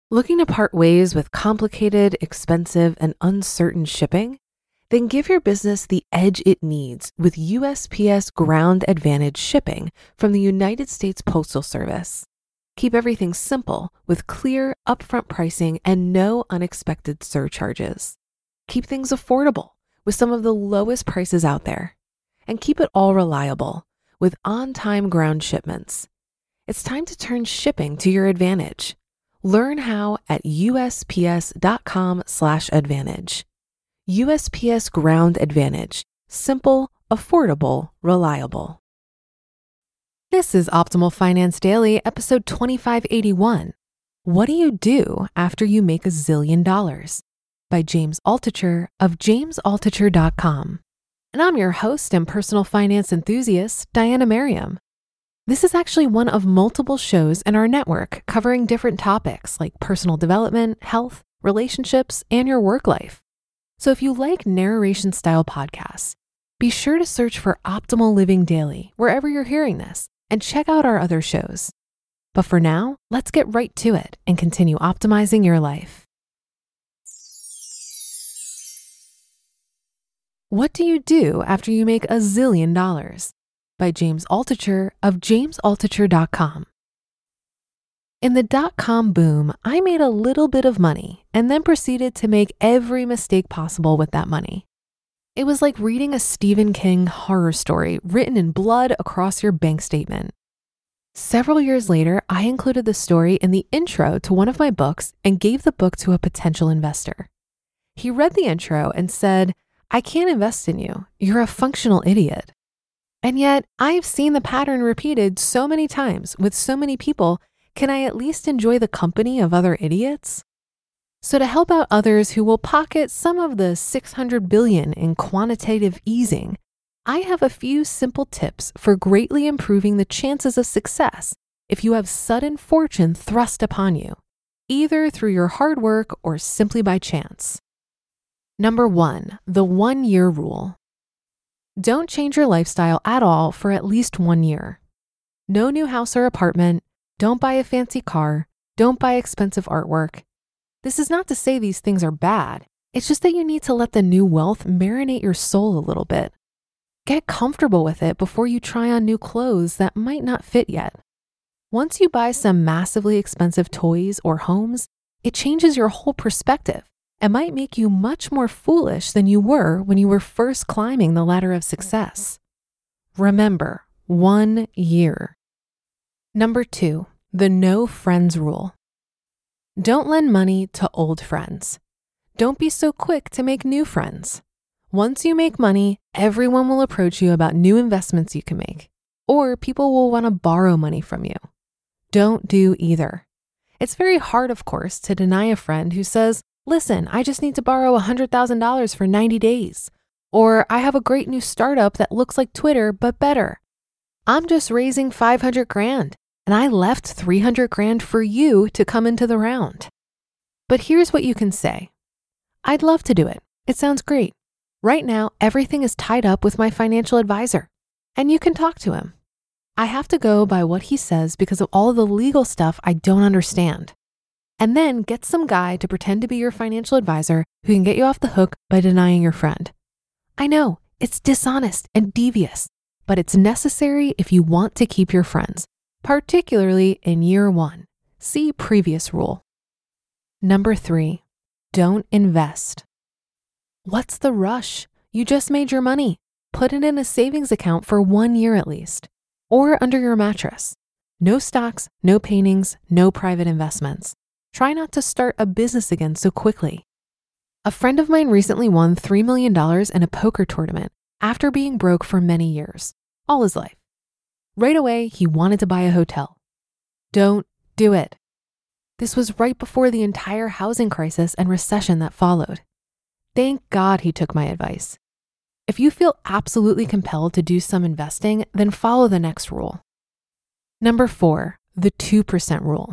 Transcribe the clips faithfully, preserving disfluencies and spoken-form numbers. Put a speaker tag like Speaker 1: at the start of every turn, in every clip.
Speaker 1: Looking to part ways with complicated, expensive, and uncertain shipping? Then give your business the edge it needs with U S P S Ground Advantage shipping from the United States Postal Service. Keep everything simple with clear, upfront pricing and no unexpected surcharges. Keep things affordable with some of the lowest prices out there. And keep it all reliable with on-time ground shipments. It's time to turn shipping to your advantage. Learn how at USPS.com slash advantage. U S P S Ground Advantage. Simple, affordable, reliable. This is Optimal Finance Daily, episode twenty-five eighty-one. What do you do after you make a zillion dollars? By James Altucher of James Altucher dot com. And I'm your host and personal finance enthusiast, Diana Merriam. This is actually one of multiple shows in our network covering different topics like personal development, health, relationships, and your work life. So if you like narration-style podcasts, be sure to search for Optimal Living Daily wherever you're hearing this and check out our other shows. But for now, let's get right to it and continue optimizing your life. What do you do after you make a zillion dollars? By James Altucher of James Altucher dot com. In the dot-com boom, I made a little bit of money and then proceeded to make every mistake possible with that money. It was like reading a Stephen King horror story written in blood across your bank statement. Several years later, I included the story in the intro to one of my books and gave the book to a potential investor. He read the intro and said, "I can't invest in you. You're a functional idiot." And yet, I've seen the pattern repeated so many times with so many people. Can I at least enjoy the company of other idiots? So to help out others who will pocket some of the six hundred billion dollars in quantitative easing, I have a few simple tips for greatly improving the chances of success if you have sudden fortune thrust upon you, either through your hard work or simply by chance. Number one, the one-year rule. Don't change your lifestyle at all for at least one year. No new house or apartment. Don't buy a fancy car. Don't buy expensive artwork. This is not to say these things are bad. It's just that you need to let the new wealth marinate your soul a little bit. Get comfortable with it before you try on new clothes that might not fit yet. Once you buy some massively expensive toys or homes, it changes your whole perspective and might make you much more foolish than you were when you were first climbing the ladder of success. Remember, one year. Number two, the no friends rule. Don't lend money to old friends. Don't be so quick to make new friends. Once you make money, everyone will approach you about new investments you can make, or people will want to borrow money from you. Don't do either. It's very hard, of course, to deny a friend who says, "Listen, I just need to borrow one hundred thousand dollars for ninety days. Or I have a great new startup that looks like Twitter, but better. I'm just raising five hundred grand, and I left three hundred grand for you to come into the round." But here's what you can say. "I'd love to do it. It sounds great. Right now, everything is tied up with my financial advisor, and you can talk to him. I have to go by what he says because of all the legal stuff I don't understand." And then get some guy to pretend to be your financial advisor who can get you off the hook by denying your friend. I know, it's dishonest and devious, but it's necessary if you want to keep your friends, particularly in year one. See previous rule. Number three, don't invest. What's the rush? You just made your money. Put it in a savings account for one year at least, or under your mattress. No stocks, no paintings, no private investments. Try not to start a business again so quickly. A friend of mine recently won three million dollars in a poker tournament after being broke for many years, all his life. Right away, he wanted to buy a hotel. Don't do it. This was right before the entire housing crisis and recession that followed. Thank God he took my advice. If you feel absolutely compelled to do some investing, then follow the next rule. Number four, the two percent rule.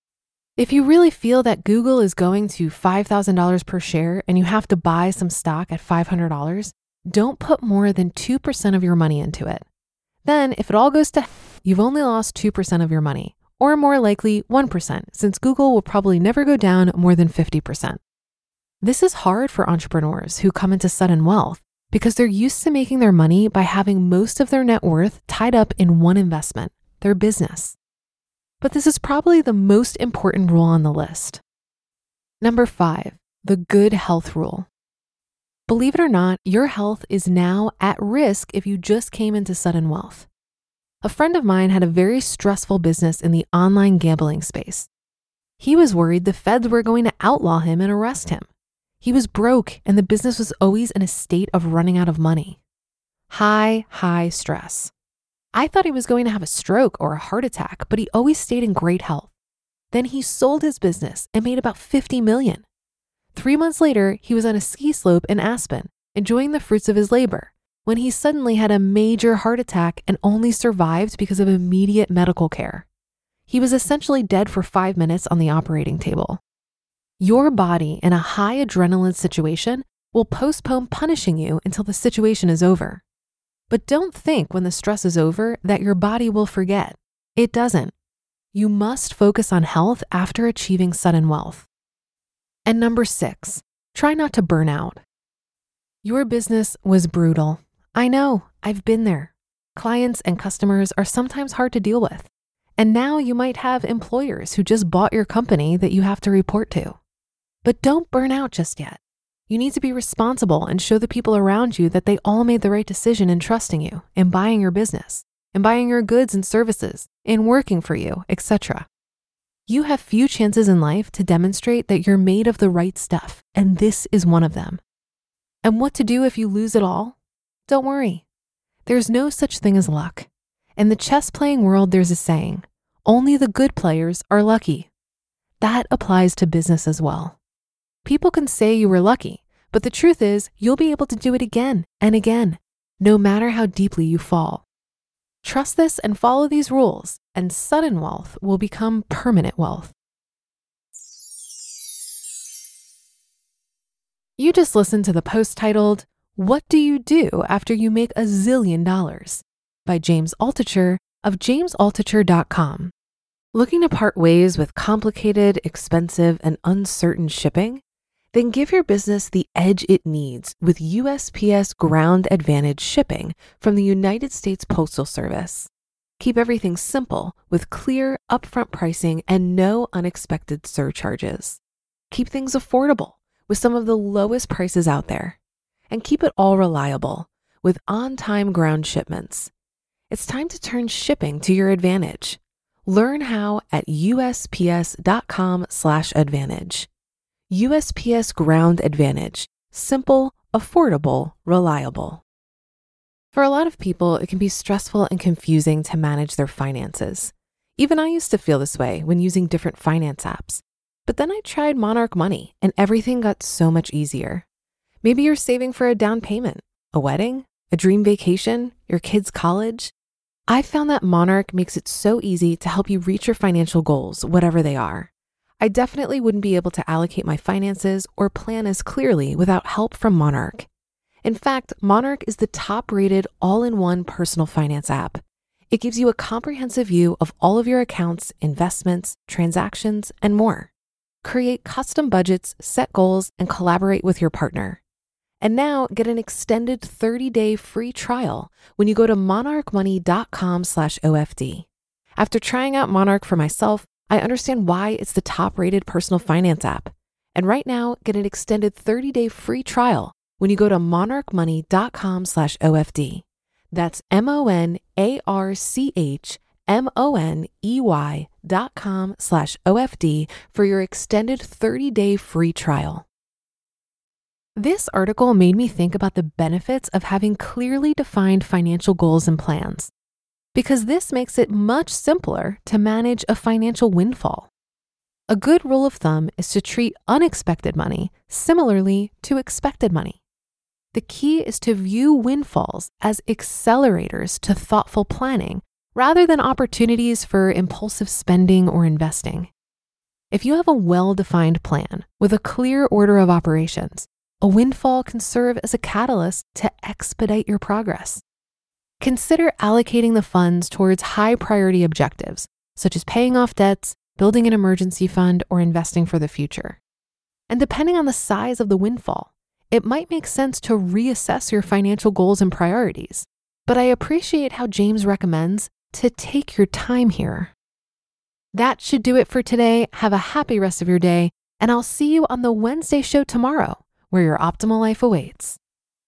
Speaker 1: If you really feel that Google is going to five thousand dollars per share and you have to buy some stock at five hundred dollars, don't put more than two percent of your money into it. Then if it all goes to hell, you've only lost two percent of your money, or more likely one percent, since Google will probably never go down more than fifty percent. This is hard for entrepreneurs who come into sudden wealth because they're used to making their money by having most of their net worth tied up in one investment, their business. But this is probably the most important rule on the list. Number five, the good health rule. Believe it or not, your health is now at risk if you just came into sudden wealth. A friend of mine had a very stressful business in the online gambling space. He was worried the feds were going to outlaw him and arrest him. He was broke and the business was always in a state of running out of money. High, high stress. I thought he was going to have a stroke or a heart attack, but he always stayed in great health. Then he sold his business and made about fifty million dollars. Three months later, he was on a ski slope in Aspen, enjoying the fruits of his labor, when he suddenly had a major heart attack and only survived because of immediate medical care. He was essentially dead for five minutes on the operating table. Your body in a high adrenaline situation will postpone punishing you until the situation is over. But don't think when the stress is over that your body will forget. It doesn't. You must focus on health after achieving sudden wealth. And number six, try not to burn out. Your business was brutal. I know, I've been there. Clients and customers are sometimes hard to deal with. And now you might have employers who just bought your company that you have to report to. But don't burn out just yet. You need to be responsible and show the people around you that they all made the right decision in trusting you, in buying your business, in buying your goods and services, in working for you, et cetera. You have few chances in life to demonstrate that you're made of the right stuff, and this is one of them. And what to do if you lose it all? Don't worry. There's no such thing as luck. In the chess playing world, there's a saying, only the good players are lucky. That applies to business as well. People can say you were lucky, but the truth is you'll be able to do it again and again, no matter how deeply you fall. Trust this and follow these rules, and sudden wealth will become permanent wealth. You just listened to the post titled, What Do You Do After You Make a Zillion Dollars? By James Altucher of james altucher dot com. Looking to part ways with complicated, expensive, and uncertain shipping? Then give your business the edge it needs with U S P S Ground Advantage shipping from the United States Postal Service. Keep everything simple with clear, upfront pricing and no unexpected surcharges. Keep things affordable with some of the lowest prices out there. And keep it all reliable with on-time ground shipments. It's time to turn shipping to your advantage. Learn how at U S P S dot com slash advantage. U S P S Ground Advantage. Simple, affordable, reliable. For a lot of people, it can be stressful and confusing to manage their finances. Even I used to feel this way when using different finance apps. But then I tried Monarch Money and everything got so much easier. Maybe you're saving for a down payment, a wedding, a dream vacation, your kids' college. I found that Monarch makes it so easy to help you reach your financial goals, whatever they are. I definitely wouldn't be able to allocate my finances or plan as clearly without help from Monarch. In fact, Monarch is the top-rated all-in-one personal finance app. It gives you a comprehensive view of all of your accounts, investments, transactions, and more. Create custom budgets, set goals, and collaborate with your partner. And now get an extended thirty-day free trial when you go to monarch money dot com slash O F D. After trying out Monarch for myself, I understand why it's the top-rated personal finance app. And right now, get an extended thirty-day free trial when you go to monarch money dot com slash O F D. That's M O N A R C H M O N E Y dot com slash O F D for your extended thirty-day free trial. This article made me think about the benefits of having clearly defined financial goals and plans, because this makes it much simpler to manage a financial windfall. A good rule of thumb is to treat unexpected money similarly to expected money. The key is to view windfalls as accelerators to thoughtful planning rather than opportunities for impulsive spending or investing. If you have a well-defined plan with a clear order of operations, a windfall can serve as a catalyst to expedite your progress. Consider allocating the funds towards high-priority objectives, such as paying off debts, building an emergency fund, or investing for the future. And depending on the size of the windfall, it might make sense to reassess your financial goals and priorities. But I appreciate how James recommends to take your time here. That should do it for today. Have a happy rest of your day, and I'll see you on the Wednesday show tomorrow, where your optimal life awaits.